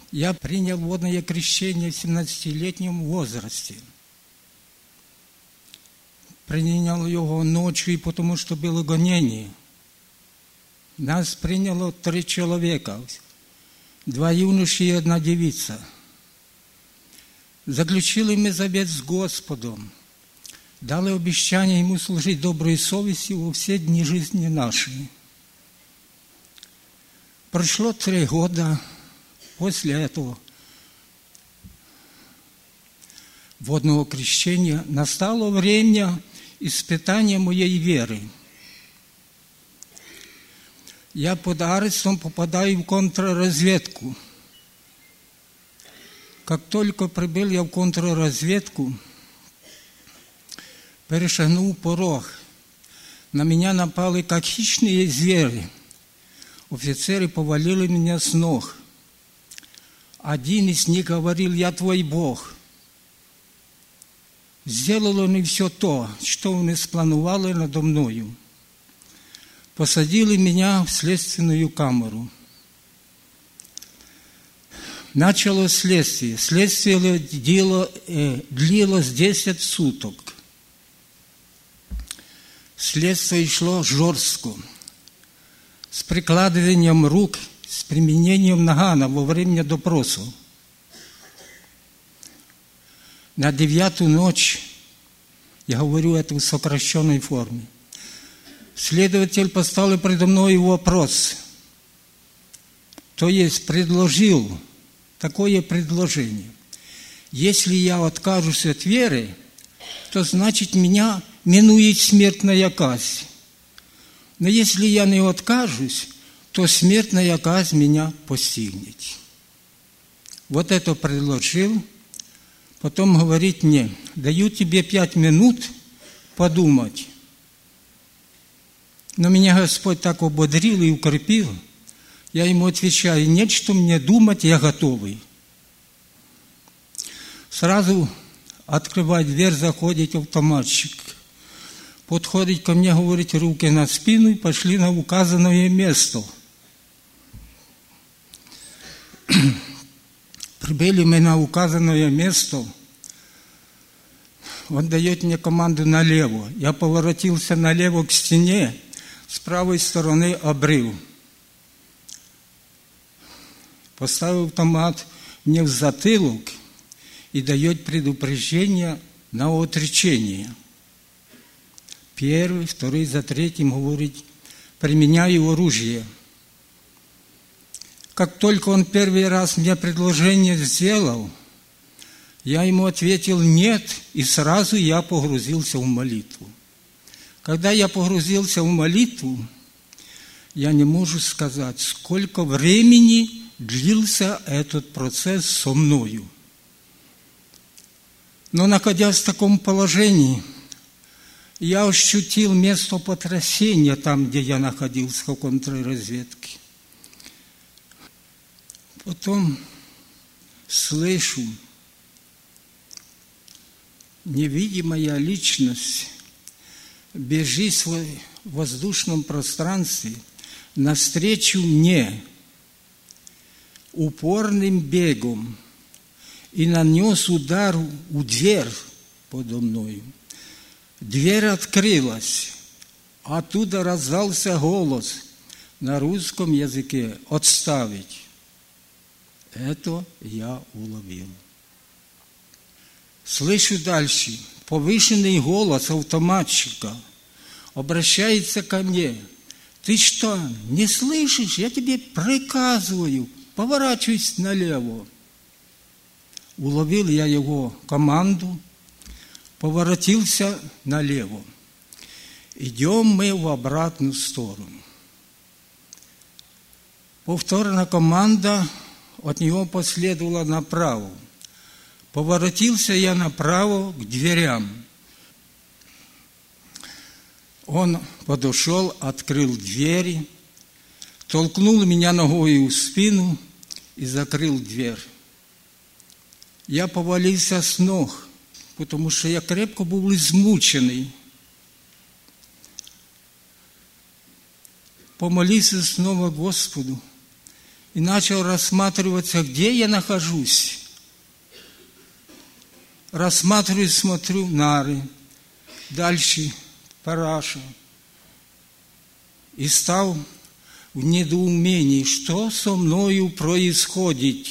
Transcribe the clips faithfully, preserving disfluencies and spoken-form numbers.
Я принял водное крещение в семнадцатилетнем возрасте. Принял его ночью, потому что было гонение. Нас приняло три человека, два юноши и одна девица. Заключили мы завет с Господом, дали обещание Ему служить доброй совестью во все дни жизни нашей. Прошло три года после этого водного крещения, настало время испытания моей веры. Я под арестом попадаю в контрразведку. Как только прибыл я в контрразведку, перешагнул порог. На меня напали, как хищные звери. Офицеры повалили меня с ног. Один из них говорил: «Я твой Бог». Сделал он и все то, что он спланувал надо мною. Посадили меня в следственную камеру. Началось следствие. Следствие дело, э, длилось десять суток. Следствие шло жестко, с прикладыванием рук, с применением нагана во время допроса. На девятую ночь, я говорю это в сокращенной форме, следователь поставил предо мной вопрос, то есть предложил такое предложение: если я откажусь от веры, то значит меня минует смертная казнь. Но если я не откажусь, то смертная казнь меня постигнет. Вот это предложил. Потом говорит мне: даю тебе пять минут подумать. Но меня Господь так ободрил и укрепил. Я ему отвечаю: нет, что мне думать, я готовый. Сразу открывает дверь, заходит автоматчик. Подходит ко мне, говорит: руки на спину и пошли на указанное место. Прибыли мы на указанное место. Он дает мне команду налево. Я поворотился налево к стене, с правой стороны обрыв. Поставил автомат мне в затылок и дает предупреждение на отречение. Первый, второй, за третьим говорит: применяю оружие. Как только он первый раз мне предложение сделал, я ему ответил нет, и сразу я погрузился в молитву. Когда я погрузился в молитву, я не могу сказать, сколько времени длился этот процесс со мною. Но, находясь в таком положении, я ощутил место потрясения там, где я находился в контрразведке. Потом слышу, невидимая личность бежит в воздушном пространстве навстречу мне упорным бегом и нанес удар у дверь подо мною. Дверь открылась, оттуда раздался голос на русском языке: «Отставить». Это я уловил. Слышу дальше. Повышенный голос автоматчика обращается ко мне: «Ты что, не слышишь? Я тебе приказываю, поворачивайся налево». Уловил я его команду, поворотился налево. Идем мы в обратную сторону. Повторная команда от него последовала направо. Поворотился я направо к дверям. Он подошел, открыл двери, толкнул меня ногой в спину и закрыл дверь. Я повалился с ног, потому что я крепко был измученный. Помолился снова Господу и начал рассматриваться, где я нахожусь. Рассматриваю, смотрю, нары, дальше параша. И стал в недоумении, что со мною происходит.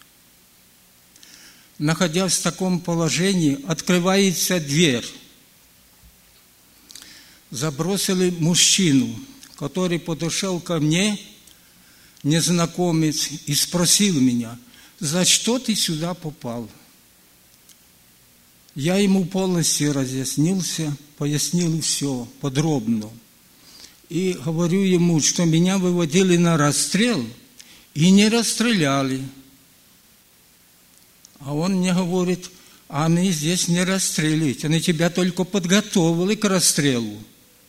Находясь в таком положении, открывается дверь. Забросили мужчину, который подошел ко мне, незнакомец, и спросил меня, за что ты сюда попал? Я ему полностью разъяснился, пояснил все подробно. И говорю ему, что меня выводили на расстрел и не расстреляли. А он мне говорит, а они здесь не расстреливают, они тебя только подготовили к расстрелу.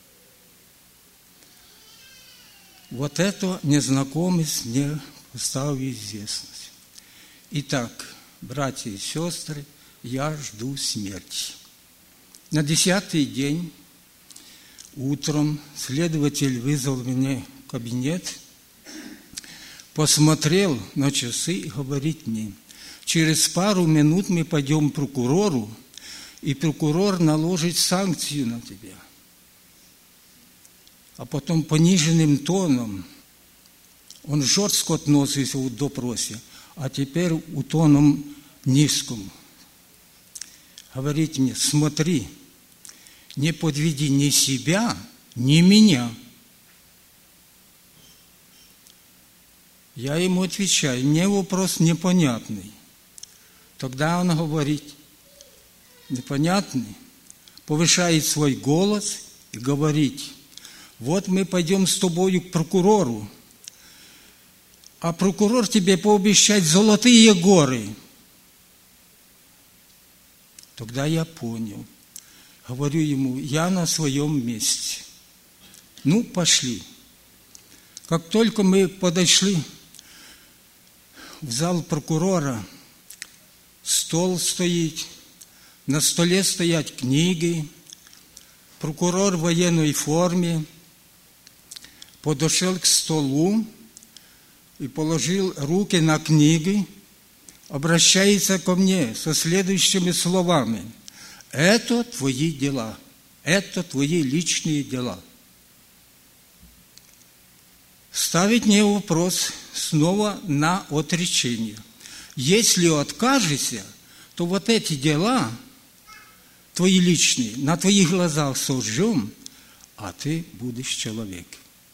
Вот это незнакомец мне поставил в известность. Итак, братья и сестры, я жду смерти. На десятый день утром следователь вызвал меня в кабинет, посмотрел на часы и говорит мне, через пару минут мы пойдем к прокурору, и прокурор наложит санкцию на тебя. А потом пониженным тоном, он жестко относится в допросе, а теперь у тоном низком. Говорит мне, смотри, не подведи ни себя, ни меня. Я ему отвечаю, мне вопрос непонятный. Тогда он говорит, непонятный, повышает свой голос и говорит, вот мы пойдем с тобой к прокурору, а прокурор тебе пообещает золотые горы. Тогда я понял. Говорю ему, я на своем месте. Ну, пошли. Как только мы подошли в зал прокурора, стол стоит, на столе стоят книги, прокурор в военной форме подошел к столу и положил руки на книги, обращается ко мне со следующими словами. Это твои дела, это твои личные дела. Ставить мне вопрос снова на отречение. Если откажешься, то вот эти дела, твои личные, на твоих глазах сожжем, а ты будешь человек.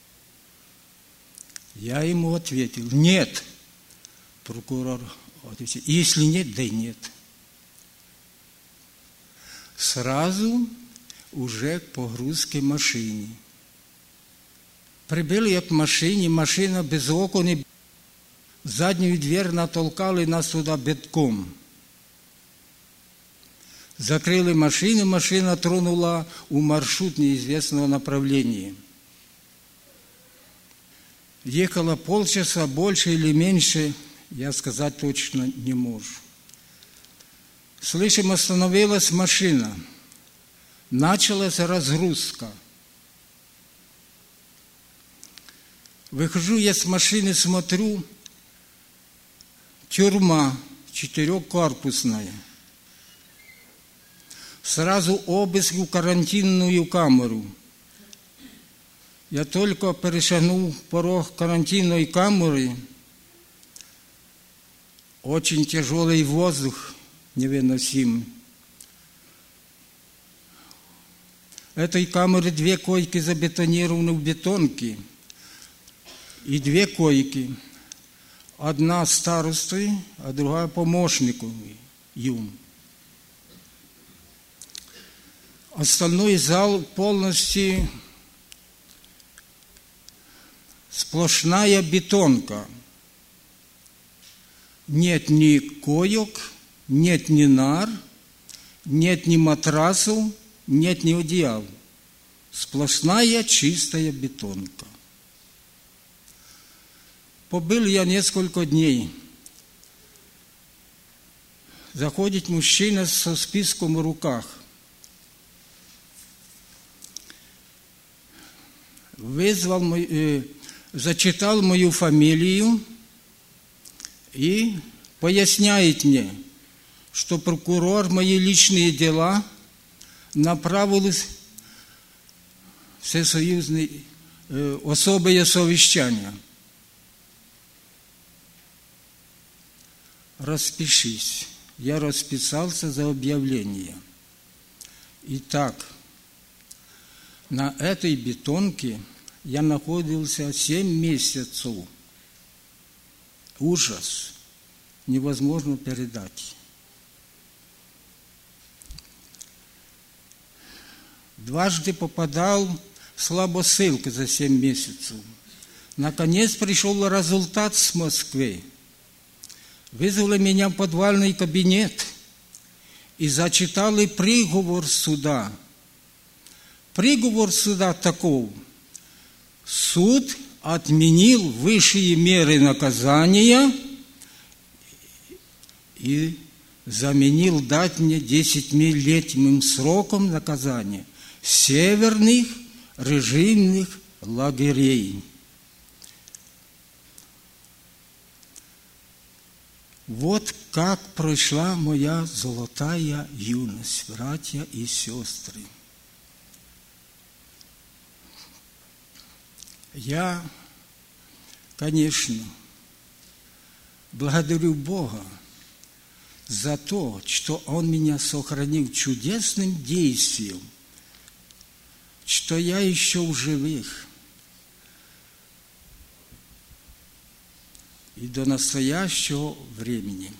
Я ему ответил, нет. Прокурор ответил, если нет, да и нет. Сразу уже к погрузке машине. Прибили я к машине, машина без окон, заднюю дверь натолкали нас туда битком. Закрыли машину, машина тронула у маршрут неизвестного направления. Ехала полчаса, больше или меньше, я сказать точно не могу. Слышим, остановилась машина. Началась разгрузка. Выхожу я с машины, смотрю, тюрьма четырехкорпусная. Сразу обыск в карантинную камеру. Я только перешагнул порог карантинной камеры, очень тяжелый воздух, невыносим. В этой камере две койки забетонированы в бетонке, и две койки. Одна старостой, а другая помощнику им. Остальной зал полностью сплошная бетонка. Нет ни коек, нет ни нар, нет ни матрасов, нет ни одеял. Сплошная чистая бетонка. Побыл я несколько дней. Заходит мужчина со списком в руках. Вызвал, э, зачитал мою фамилию и поясняет мне, что прокурор мои личные дела направил в всесоюзное э, особое совещание. Распишись. Я расписался за объявление. Итак, на этой бетонке я находился семь месяцев. Ужас невозможно передать. Дважды попадал в слабосылку за семь месяцев. Наконец пришел результат с Москвы. Вызвали меня в подвальный кабинет и зачитали приговор суда. Приговор суда таков. Суд отменил высшие меры наказания и заменил дать мне десятилетним сроком наказания северных режимных лагерей. Вот как прошла моя золотая юность, братья и сестры. Я, конечно, благодарю Бога за то, что Он меня сохранил чудесным действием, что я еще в живых. И до настоящего времени.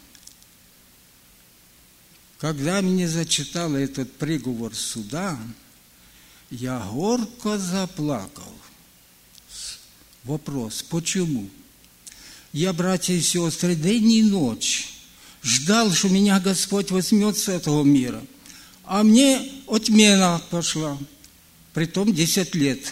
Когда мне зачитал этот приговор суда, я горько заплакал. Вопрос, почему? Я, братья и сестры, день и ночь ждал, что меня Господь возьмет с этого мира. А мне отмена пошла, притом десять лет.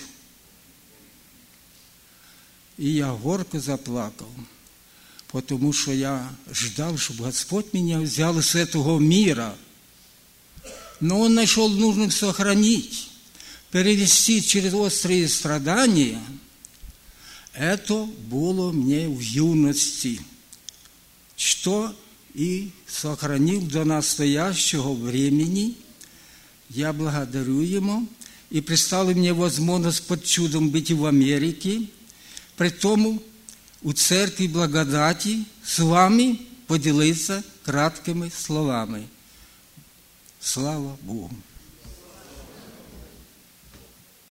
И я горько заплакал, потому что я ждал, чтобы Господь меня взял с этого мира. Но Он нашел нужным сохранить, перевести через острые страдания. Это было мне в юности, что и сохранил до настоящего времени. Я благодарю Ему, и представил мне возможность под чудом быть и в Америке, при том у Церкви Благодати с вами поделиться краткими словами. Слава Богу!